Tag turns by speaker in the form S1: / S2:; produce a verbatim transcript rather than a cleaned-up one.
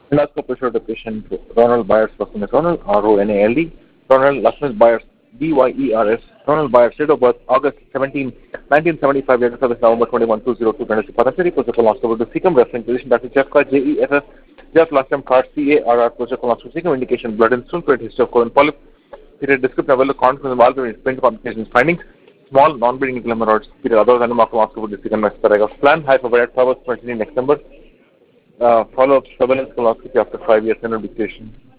S1: Endoscopy showed the patient Ronald Byers, first name is Ronald, R O N A L D. Ronald Lakshmi Byers, B Y E R S. Ronald Byers, date of birth August seventeenth, nineteen seventy-five, date of service November twenty-first, two thousand two, twenty-six. Pathology, Project Colonoscopy to Secum, referring physician Doctor Jeffka, J E F F. Jeff last time card C A R R, Project Colonoscopy Secum, indication blood in stool, period history of colon polyp, period description of confidence involved in explained complications findings, small non-bleeding hemorrhoids, period otherwise animal colonoscopy to Secum next paragraph. Plan high for towers, twenty next number. Uh, follow-up surveillance colonoscopy after five years in education.